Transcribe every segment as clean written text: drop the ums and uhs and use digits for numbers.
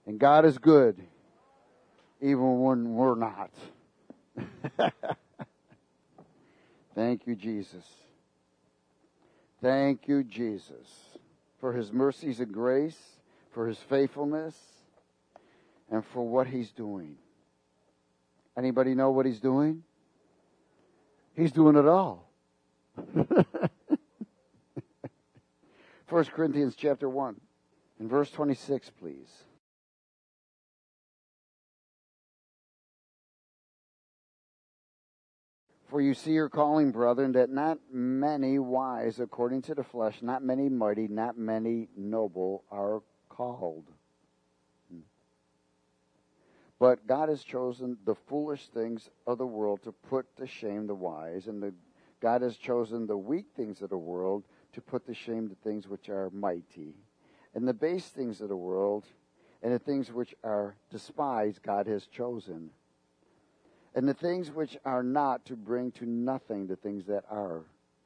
And God is good, even when we're not. Thank you, Jesus. Thank you, Jesus, for his mercies and grace, for his faithfulness, and for what he's doing. Anybody know what he's doing? He's doing it all. 1 Corinthians chapter 1, in verse 26, please. For you see your calling, brethren, that not many wise according to the flesh, not many mighty, not many noble are called. But God has chosen the foolish things of the world to put to shame the wise, and God has chosen the weak things of the world to put to shame the things which are mighty. And the base things of the world and the things which are despised God has chosen. And the things which are not to bring to nothing the things that are,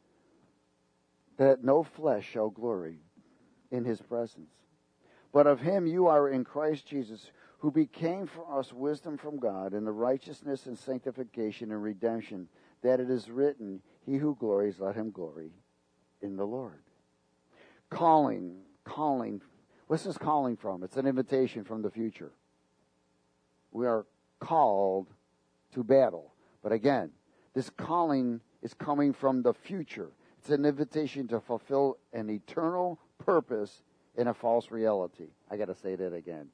that no flesh shall glory in his presence. But of him you are in Christ Jesus, who became for us wisdom from God, and the righteousness and sanctification and redemption, that it is written, he who glories, let him glory in the Lord. Calling. What's this calling from? It's an invitation from the future. We are called to battle. But again, this calling is coming from the future. It's an invitation to fulfill an eternal purpose in a false reality. I got to say that again.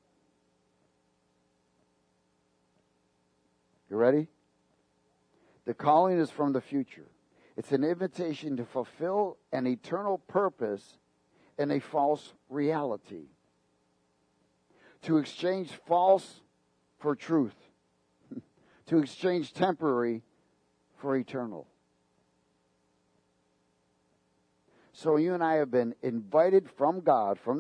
You ready? The calling is from the future. It's an invitation to fulfill an eternal purpose in a false reality. To exchange false for truth. To exchange temporary for eternal. So you and I have been invited from God, from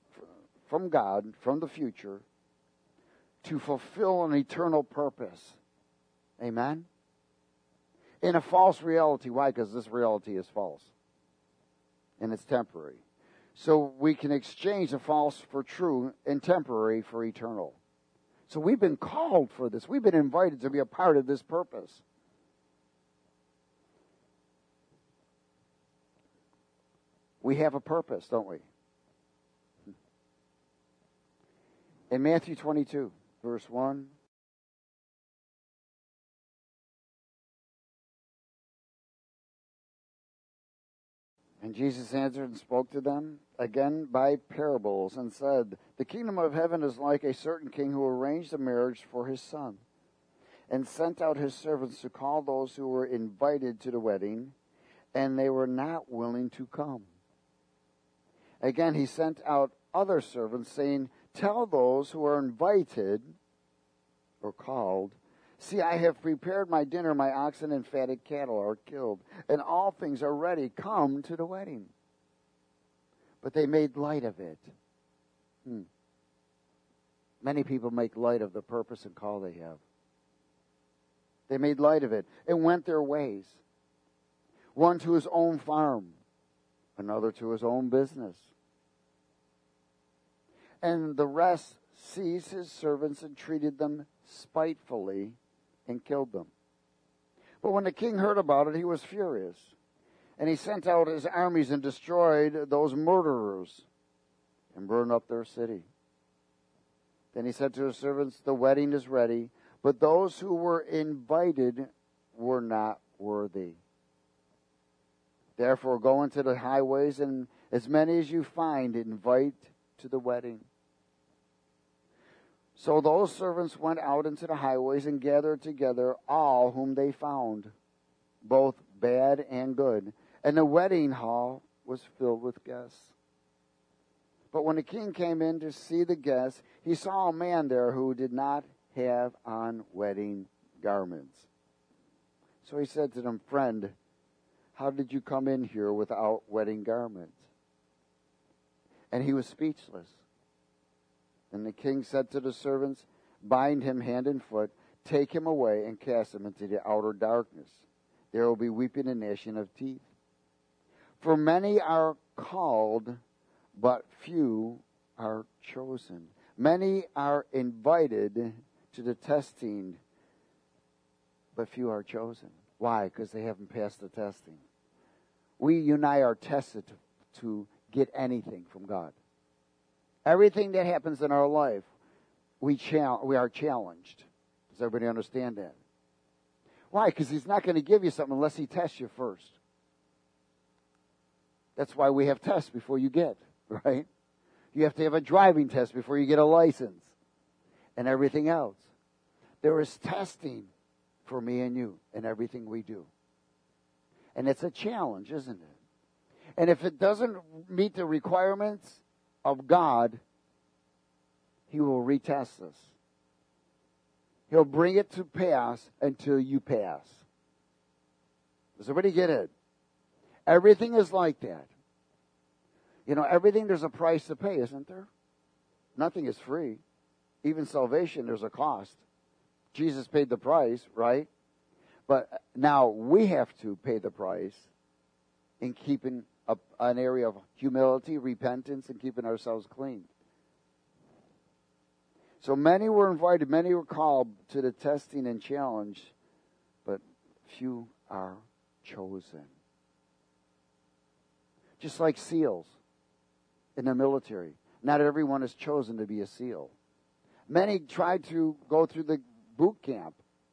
the future, to fulfill an eternal purpose. Amen? In a false reality. Why? Because this reality is false. And it's temporary. So we can exchange the false for true and temporary for eternal. So we've been called for this. We've been invited to be a part of this purpose. We have a purpose, don't we? In Matthew 22, verse 1. And Jesus answered and spoke to them again by parables and said, the kingdom of heaven is like a certain king who arranged a marriage for his son and sent out his servants to call those who were invited to the wedding, and they were not willing to come. Again, he sent out other servants, saying, tell those who are invited or called, see, I have prepared my dinner, my oxen and fatted cattle are killed, and all things are ready. Come to the wedding. But they made light of it. Many people make light of the purpose and call they have. They made light of it and went their ways. One to his own farm, another to his own business. And the rest seized his servants and treated them spitefully and killed them. But when the king heard about it, he was furious. And he sent out his armies and destroyed those murderers and burned up their city. Then he said to his servants, the wedding is ready, but those who were invited were not worthy. Therefore go into the highways, and as many as you find, invite to the wedding. So those servants went out into the highways and gathered together all whom they found, both bad and good. And the wedding hall was filled with guests. But when the king came in to see the guests, he saw a man there who did not have on wedding garments. So he said to them, friend, how did you come in here without wedding garments? And he was speechless. And the king said to the servants, bind him hand and foot, take him away and cast him into the outer darkness. There will be weeping and gnashing of teeth. For many are called, but few are chosen. Many are invited to the testing, but few are chosen. Why? Because they haven't passed the testing. You and I are tested to get anything from God. Everything that happens in our life, we are challenged. Does everybody understand that? Why? Because He's not going to give you something unless He tests you first. That's why we have tests before you get, right? You have to have a driving test before you get a license and everything else. There is testing for me and you in everything we do. And it's a challenge, isn't it? And if it doesn't meet the requirements of God, He will retest us. He'll bring it to pass until you pass. Does everybody get it? Everything is like that. You know, everything there's a price to pay, isn't there? Nothing is free. Even salvation, there's a cost. Jesus paid the price, right? But now we have to pay the price in keeping an area of humility, repentance, and keeping ourselves clean. So many were invited, many were called to the testing and challenge, but few are chosen. Just like SEALs in the military. Not everyone is chosen to be a SEAL. Many tried to go through the boot camp.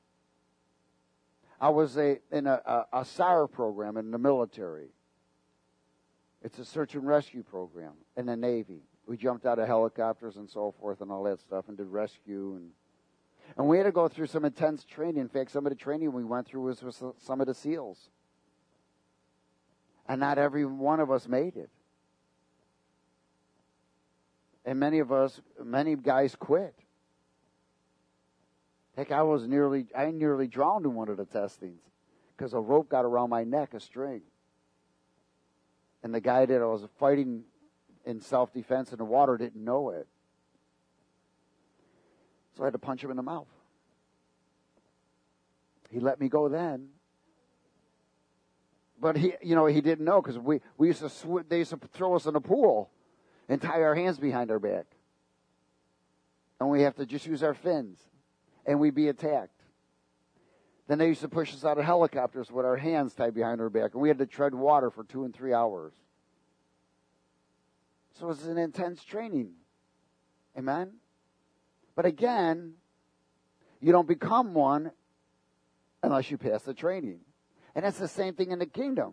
I was in a SAR program in the military. It's a search and rescue program in the Navy. We jumped out of helicopters and so forth and all that stuff and did rescue. And we had to go through some intense training. In fact, some of the training we went through was with some of the SEALs. And not every one of us made it. And many guys quit. Heck, I nearly drowned in one of the testings because a rope got around my neck, a string. And the guy that I was fighting in self-defense in the water didn't know it. So I had to punch him in the mouth. He let me go then. But he didn't know because they used to throw us in a pool and tie our hands behind our back. And we have to just use our fins. And we'd be attacked. Then they used to push us out of helicopters with our hands tied behind our back. And we had to tread water for 2 and 3 hours. So it's an intense training. Amen? But again, you don't become one unless you pass the training. And that's the same thing in the kingdom.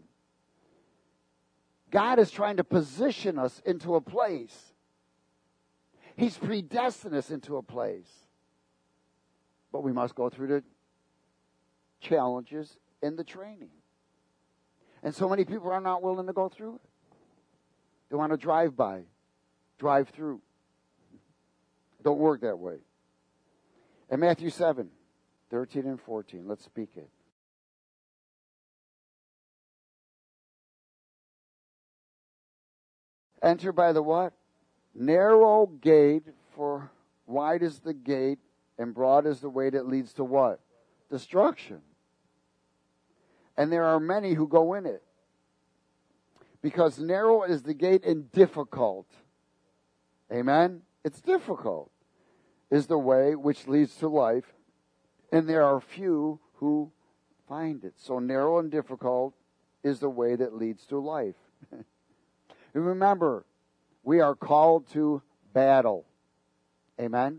God is trying to position us into a place. He's predestined us into a place. But we must go through the challenges in the training. And so many people are not willing to go through it. They want to drive through. Don't work that way. In Matthew 7, 13 and 14, let's speak it. Enter by the what? Narrow gate, for wide is the gate, and broad is the way that leads to what? Destruction. And there are many who go in it. Because narrow is the gate and difficult. Amen? It's difficult. Is the way which leads to life. And there are few who find it. So narrow and difficult is the way that leads to life. And remember, we are called to battle. Amen?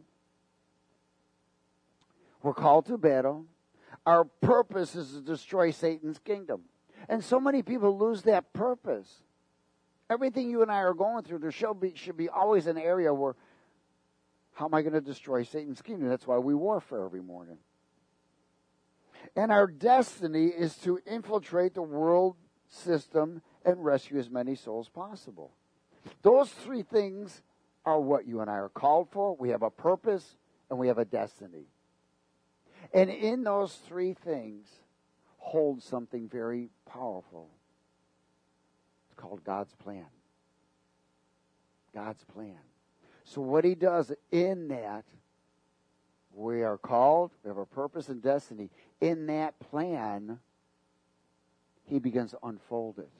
We're called to battle. Our purpose is to destroy Satan's kingdom. And so many people lose that purpose. Everything you and I are going through, there should be always an area where, how am I going to destroy Satan's kingdom? That's why we warfare every morning. And our destiny is to infiltrate the world system and rescue as many souls as possible. Those three things are what you and I are called for. We have a purpose and we have a destiny. And in those three things hold something very powerful. It's called God's plan. God's plan. So what He does in that, we are called, we have a purpose and destiny. In that plan, He begins to unfold it.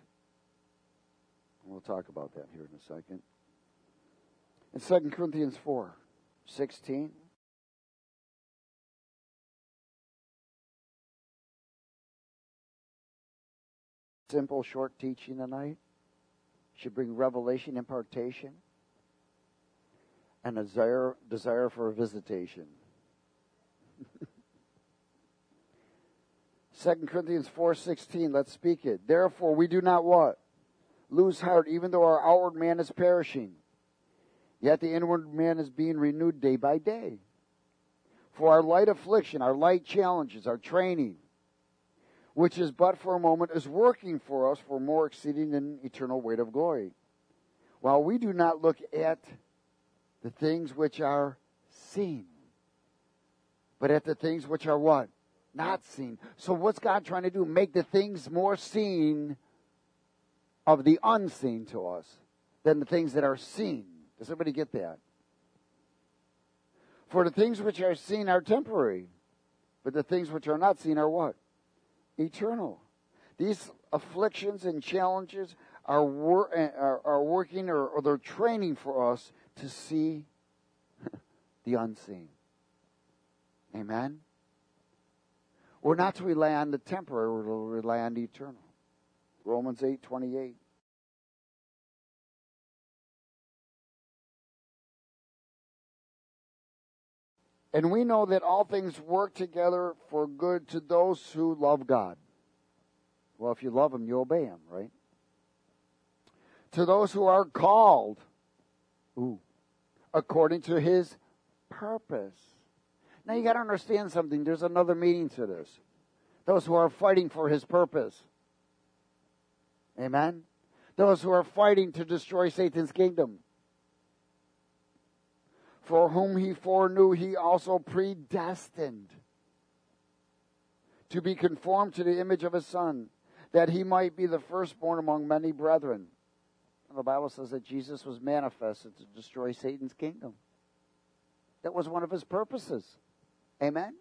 And we'll talk about that here in a second. In 2 Corinthians 4, 16. Simple, short teaching tonight. Should bring revelation, impartation, and a desire for a visitation. 2 Corinthians 4:16, let's speak it. Therefore we do not what? Lose heart, even though our outward man is perishing. Yet the inward man is being renewed day by day. For our light affliction, our light challenges, our training, which is but for a moment, is working for us for more exceeding and eternal weight of glory. While we do not look at the things which are seen, but at the things which are what? Not seen. So what's God trying to do? Make the things more seen of the unseen to us than the things that are seen. Does everybody get that? For the things which are seen are temporary, but the things which are not seen are what? Eternal. These afflictions and challenges are working or they're training for us to see the unseen. Amen? We're not to rely on the temporary, we're to rely on the eternal. Romans 8:28. And we know that all things work together for good to those who love God. Well, if you love Him, you obey Him, right? To those who are called, according to His purpose. Now you got to understand something. There's another meaning to this. Those who are fighting for His purpose. Amen? Those who are fighting to destroy Satan's kingdom. For whom He foreknew, He also predestined to be conformed to the image of His Son, that He might be the firstborn among many brethren. And the Bible says that Jesus was manifested to destroy Satan's kingdom. That was one of His purposes. Amen?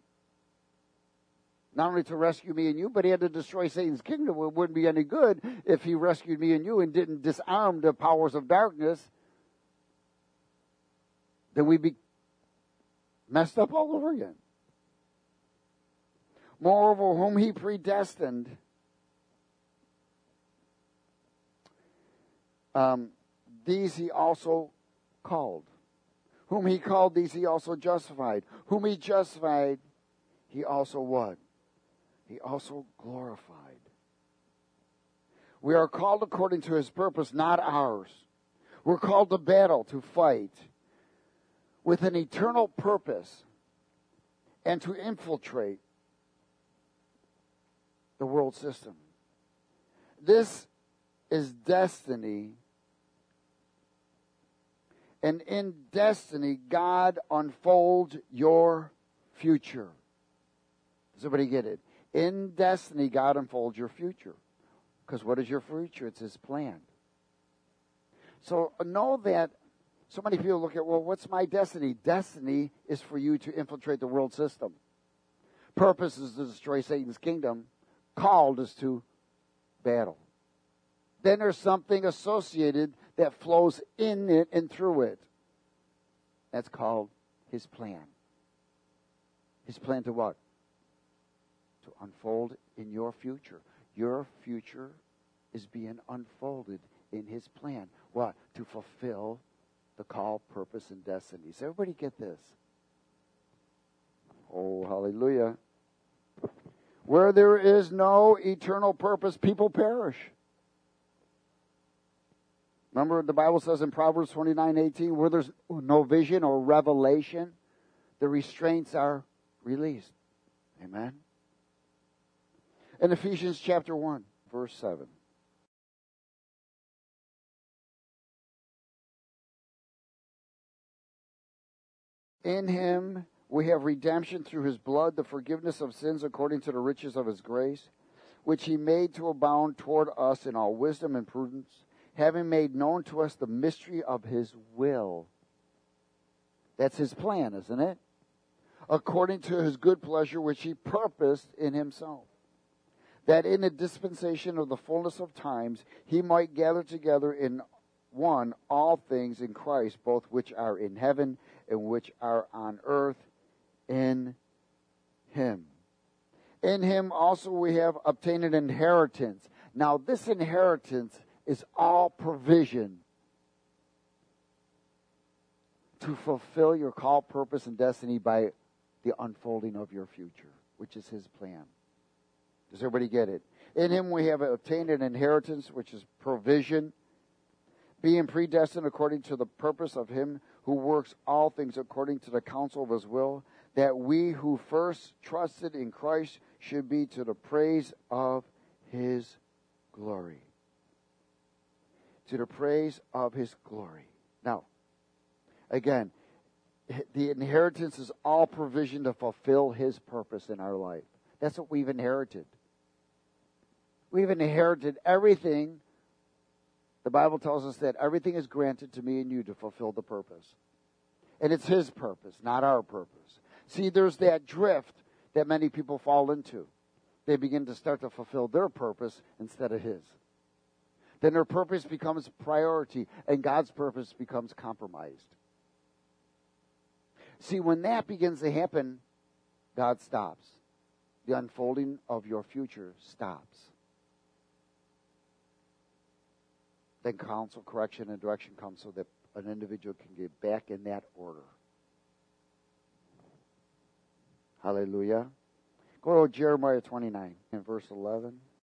Not only to rescue me and you, but He had to destroy Satan's kingdom. It wouldn't be any good if He rescued me and you and didn't disarm the powers of darkness. Then we'd be messed up all over again. Moreover, whom He predestined, these He also called. Whom He called, these He also justified. Whom He justified, He also what? He also glorified. We are called according to His purpose, not ours. We're called to battle, to fight, with an eternal purpose, and to infiltrate the world system. This is destiny. And in destiny, God unfolds your future. Does everybody get it? In destiny, God unfolds your future. Because what is your future? It's His plan. So know that so many people look at, well, what's my destiny? Destiny is for you to infiltrate the world system. Purpose is to destroy Satan's kingdom. Called is to battle. Then there's something associated that flows in it and through it. That's called His plan. His plan to what? To unfold in your future. Your future is being unfolded in His plan. What? To fulfill the call, purpose, and destiny. Does everybody get this? Oh, hallelujah. Where there is no eternal purpose, people perish. Remember, the Bible says in Proverbs 29:18, where there's no vision or revelation, the restraints are released. Amen? In Ephesians chapter 1, verse 7. In Him we have redemption through His blood, the forgiveness of sins according to the riches of His grace, which He made to abound toward us in all wisdom and prudence, having made known to us the mystery of His will. That's His plan, isn't it? According to His good pleasure, which He purposed in Himself, that in the dispensation of the fullness of times He might gather together in one all things in Christ, both which are in heaven and which are on earth, in him. In him also we have obtained an inheritance. Now this inheritance is all provision to fulfill your call, purpose, and destiny by the unfolding of your future, which is his plan. Does everybody get it? In him we have obtained an inheritance, which is provision, being predestined according to the purpose of him who works all things according to the counsel of his will, that we who first trusted in Christ should be to the praise of his glory. To the praise of his glory. Now, again, the inheritance is all provision to fulfill his purpose in our life. That's what we've inherited. We've inherited everything. The Bible tells us that everything is granted to me and you to fulfill the purpose. And it's his purpose, not our purpose. See, there's that drift that many people fall into. They begin to start to fulfill their purpose instead of his. Then their purpose becomes priority, and God's purpose becomes compromised. See, when that begins to happen, God stops. The unfolding of your future stops. Then counsel, correction, and direction comes so that an individual can get back in that order. Hallelujah. Go to Jeremiah 29 and verse 11.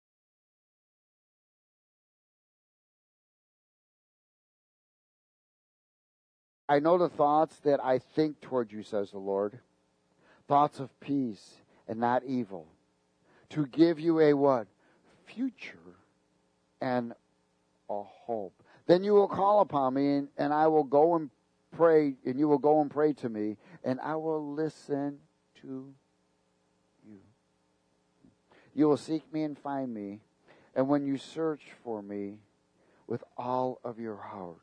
I know the thoughts that I think toward you, says the Lord. Thoughts of peace and not evil. To give you a what? Future and a hope. Then you will call upon me, and I will go and pray, and you will go and pray to me, and I will listen to you. You will seek me and find me, and when you search for me with all of your heart,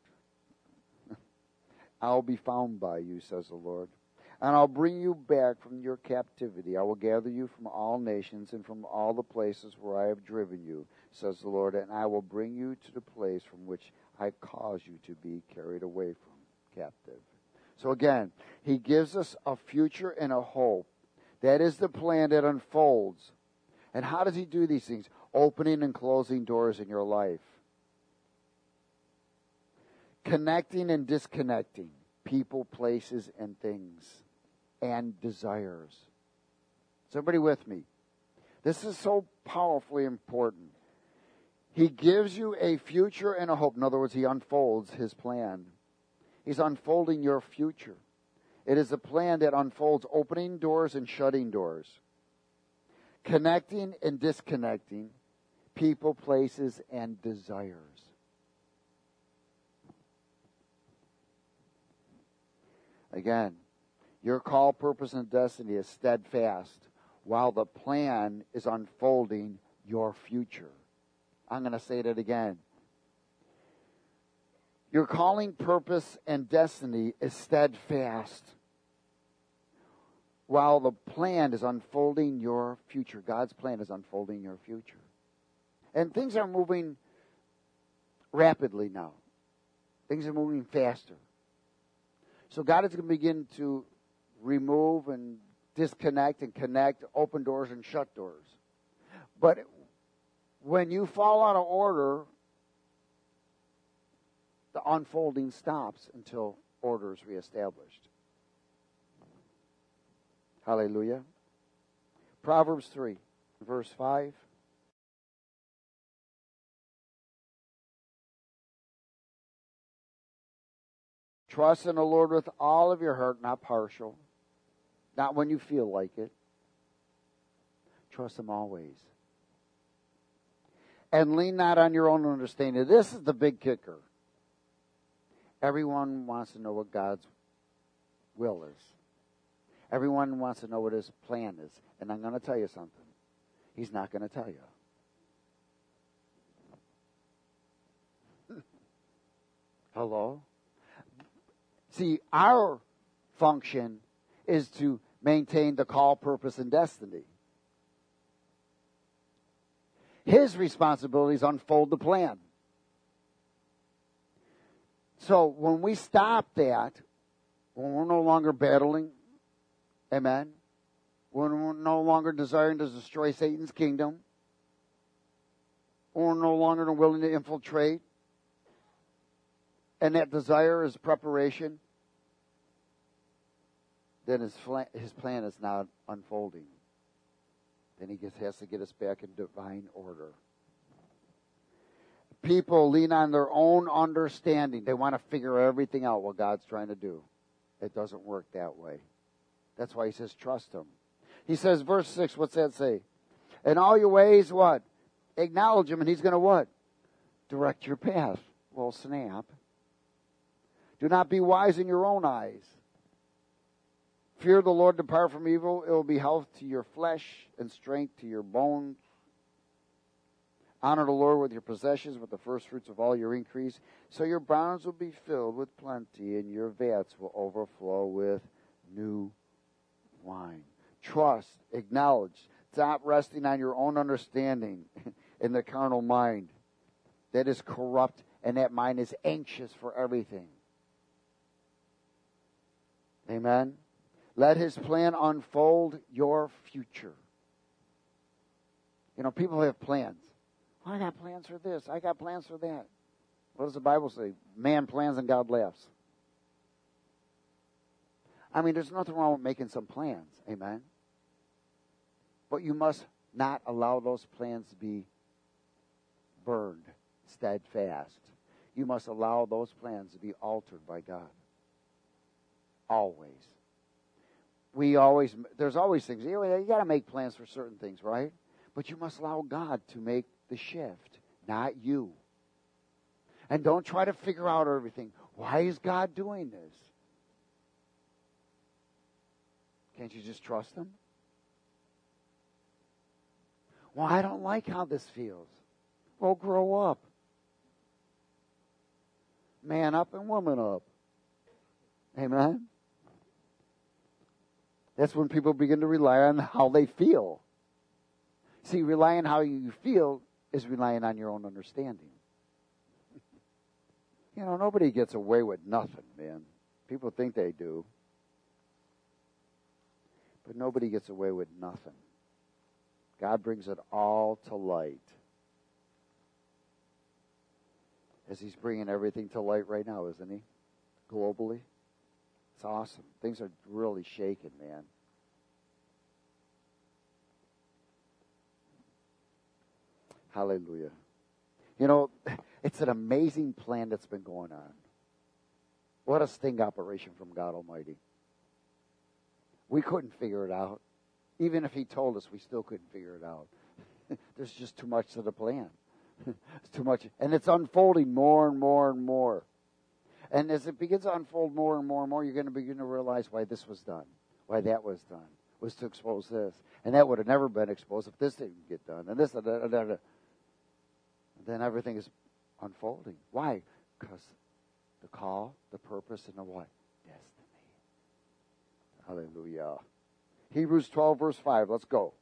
I'll be found by you, says the Lord. And I'll bring you back from your captivity. I will gather you from all nations and from all the places where I have driven you, says the Lord. And I will bring you to the place from which I caused you to be carried away from captive. So again, he gives us a future and a hope. That is the plan that unfolds. And how does he do these things? Opening and closing doors in your life. Connecting and disconnecting people, places, and things, and desires. Is everybody with me? This is so powerfully important. He gives you a future and a hope. In other words, he unfolds his plan. He's unfolding your future. It is a plan that unfolds opening doors and shutting doors. Connecting and disconnecting people, places, and desires. Again, your call, purpose, and destiny is steadfast while the plan is unfolding your future. I'm going to say that again. Your calling, purpose, and destiny is steadfast while the plan is unfolding your future. God's plan is unfolding your future. And things are moving rapidly now. Things are moving faster. So God is going to begin to remove and disconnect and connect, open doors and shut doors. But when you fall out of order, the unfolding stops until order is reestablished. Hallelujah. Proverbs 3, verse 5. Trust in the Lord with all of your heart, not partial. Not when you feel like it. Trust him always. And lean not on your own understanding. This is the big kicker. Everyone wants to know what God's will is. Everyone wants to know what his plan is. And I'm going to tell you something. He's not going to tell you. Hello? See, our function is to maintain the call, purpose, and destiny. His responsibility is unfold the plan. So when we stop that, when we're no longer battling, amen, when we're no longer desiring to destroy Satan's kingdom, when we're no longer willing to infiltrate, and that desire is preparation, then his plan is not unfolding. Then he has to get us back in divine order. People lean on their own understanding. They want to figure everything out what God's trying to do. It doesn't work that way. That's why he says trust him. He says, verse 6, what's that say? In all your ways, what? Acknowledge him, and he's going to what? Direct your path. Well, snap. Do not be wise in your own eyes. Fear the Lord, depart from evil. It will be health to your flesh and strength to your bones. Honor the Lord with your possessions, with the first fruits of all your increase. So your barns will be filled with plenty, and your vats will overflow with new wine. Trust, acknowledge. Stop resting on your own understanding in the carnal mind. That is corrupt, and that mind is anxious for everything. Amen? Let his plan unfold your future. You know, people have plans. I got plans for this. I got plans for that. What does the Bible say? Man plans and God laughs. I mean, there's nothing wrong with making some plans. Amen? But you must not allow those plans to be burned, steadfast. You must allow those plans to be altered by God. Always. There's always things. You got to make plans for certain things, right? But you must allow God to make the shift, not you. And don't try to figure out everything. Why is God doing this? Can't you just trust him? Well, I don't like how this feels. Well, grow up. Man up and woman up. Amen? That's when people begin to rely on how they feel. See, relying on how you feel is relying on your own understanding. You know, nobody gets away with nothing, man. People think they do. But nobody gets away with nothing. God brings it all to light. As he's bringing everything to light right now, isn't he? Globally. It's awesome. Things are really shaking, man. Hallelujah. You know, it's an amazing plan that's been going on. What a sting operation from God Almighty. We couldn't figure it out. Even if he told us, we still couldn't figure it out. There's just too much to the plan. It's too much. And it's unfolding more and more and more. And as it begins to unfold more and more and more, you're going to begin to realize why this was done, why that was done, was to expose this. And that would have never been exposed if this didn't get done. And this, then everything is unfolding. Why? Because the call, the purpose, and the what? Destiny. Hallelujah. Hebrews 12, verse 5. Let's go.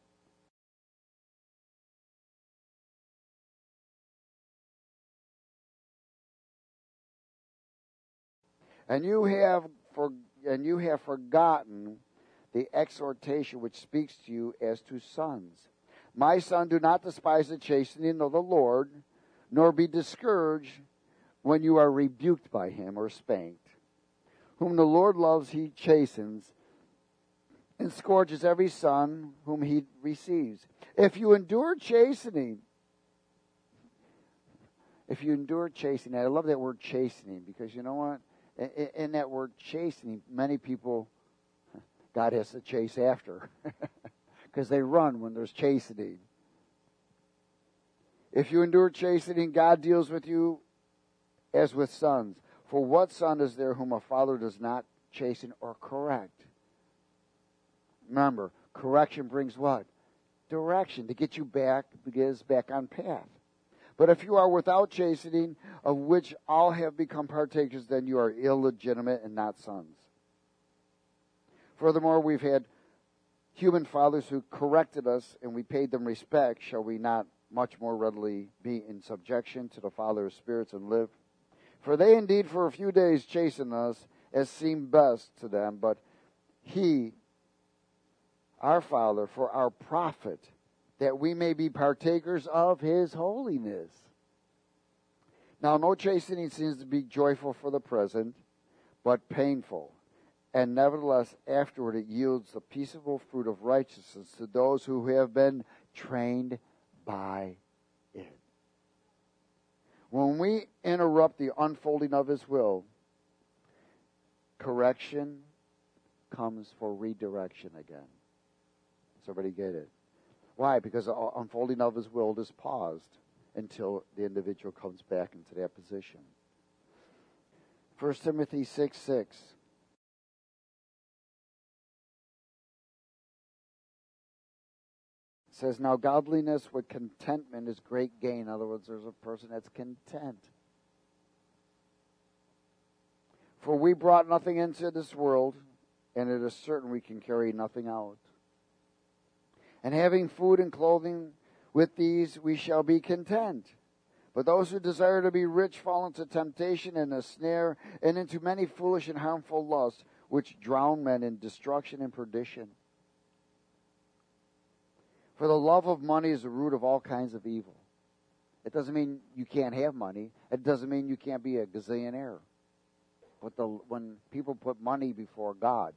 And you have forgotten the exhortation which speaks to you as to sons. My son, do not despise the chastening of the Lord, nor be discouraged when you are rebuked by him or spanked. Whom the Lord loves, he chastens, and scourges every son whom he receives. If you endure chastening, I love that word chastening, because you know what? In that word chastening, many people, God has to chase after, because they run when there's chastening. If you endure chastening, God deals with you as with sons. For what son is there whom a father does not chasten or correct? Remember, correction brings what? Direction, to get you back on path. But if you are without chastening, of which all have become partakers, then you are illegitimate and not sons. Furthermore, we've had human fathers who corrected us, and we paid them respect. Shall we not much more readily be in subjection to the Father of spirits and live? For they indeed for a few days chasten us as seemed best to them, but he, our Father, for our profit, that we may be partakers of his holiness. Now no chastening seems to be joyful for the present, but painful. And nevertheless, afterward it yields the peaceable fruit of righteousness to those who have been trained by it. When we interrupt the unfolding of his will, correction comes for redirection again. Does everybody get it? Why? Because the unfolding of his will is paused until the individual comes back into that position. 1 Timothy 6:6. Says, now godliness with contentment is great gain. In other words, there's a person that's content. For we brought nothing into this world, and it is certain we can carry nothing out. And having food and clothing, with these we shall be content. But those who desire to be rich fall into temptation and a snare, and into many foolish and harmful lusts, which drown men in destruction and perdition. For the love of money is the root of all kinds of evil. It doesn't mean you can't have money. It doesn't mean you can't be a gazillionaire. But when people put money before God,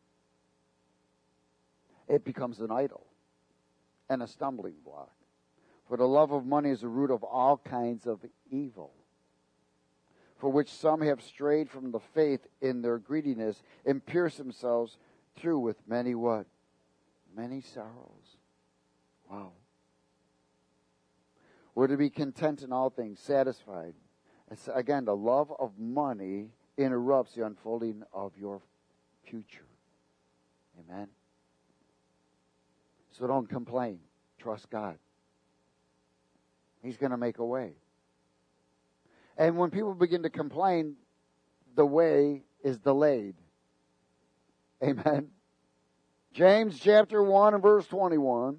it becomes an idol and a stumbling block. For the love of money is the root of all kinds of evil, for which some have strayed from the faith in their greediness and pierced themselves through with many what? Many sorrows. Wow. We're to be content in all things, satisfied. It's, again, the love of money interrupts the unfolding of your future. Amen. So don't complain. Trust God. He's going to make a way. And when people begin to complain, the way is delayed. Amen. James chapter 1 and verse 21.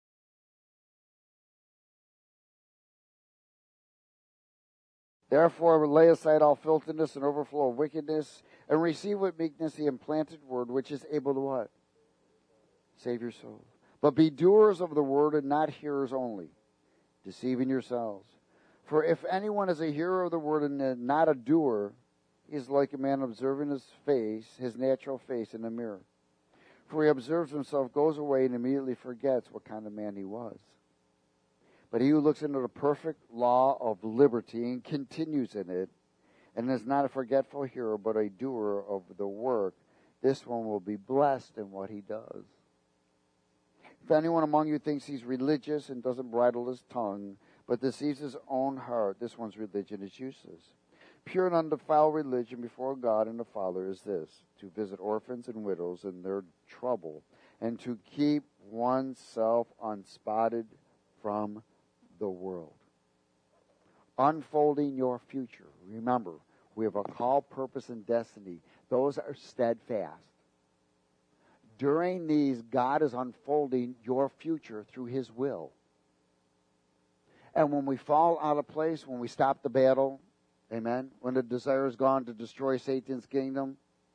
Therefore lay aside all filthiness and overflow of wickedness, and receive with meekness the implanted word, which is able to what? Save your soul. But be doers of the word and not hearers only, deceiving yourselves. For if anyone is a hearer of the word and not a doer, he is like a man observing his face, his natural face in the mirror. For he observes himself, goes away, and immediately forgets what kind of man he was. But he who looks into the perfect law of liberty and continues in it, and is not a forgetful hearer, but a doer of the work, this one will be blessed in what he does. If anyone among you thinks he's religious and doesn't bridle his tongue, but deceives his own heart, this one's religion is useless. Pure and undefiled religion before God and the Father is this, to visit orphans and widows in their trouble, and to keep oneself unspotted from the world. Unfolding your future. Remember, we have a call, purpose, and destiny. Those are steadfast. During these, God is unfolding your future through his will. And when we fall out of place, when we stop the battle, amen, when the desire is gone to destroy Satan's kingdom,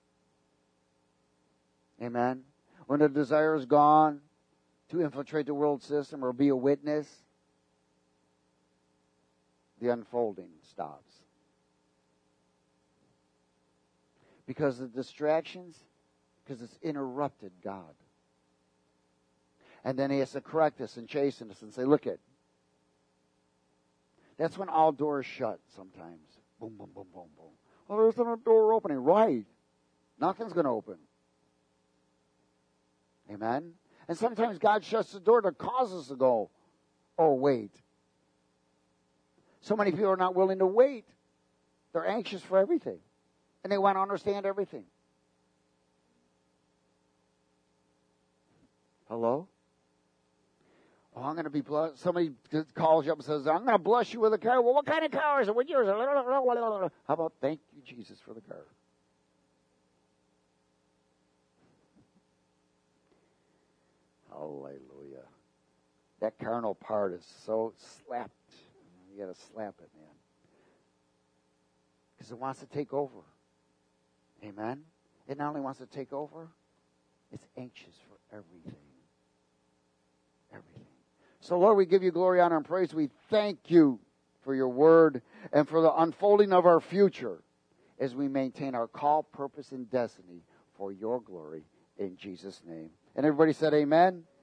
amen, when the desire is gone to infiltrate the world system or be a witness, the unfolding stops. Because the distractions, because it's interrupted God. And then he has to correct us and chasten us and say, look it. That's when all doors shut sometimes. Boom, boom, boom, boom, boom. Oh, there's no door opening. Right. Nothing's going to open. Amen? And sometimes God shuts the door to cause us to go, oh, wait. So many people are not willing to wait. They're anxious for everything. And they want to understand everything. Hello? Oh, I'm going to be blessed. Somebody calls you up and says, I'm going to bless you with a car. Well, what kind of car is it? What yours? How about thank you, Jesus, for the car? Hallelujah. That carnal part is so slapped. You got to slap it, man. Because it wants to take over. Amen? It not only wants to take over, it's anxious for everything. Everything. So, Lord, we give you glory, honor, and praise. We thank you for your word and for the unfolding of our future as we maintain our call, purpose, and destiny for your glory in Jesus' name. And everybody said amen.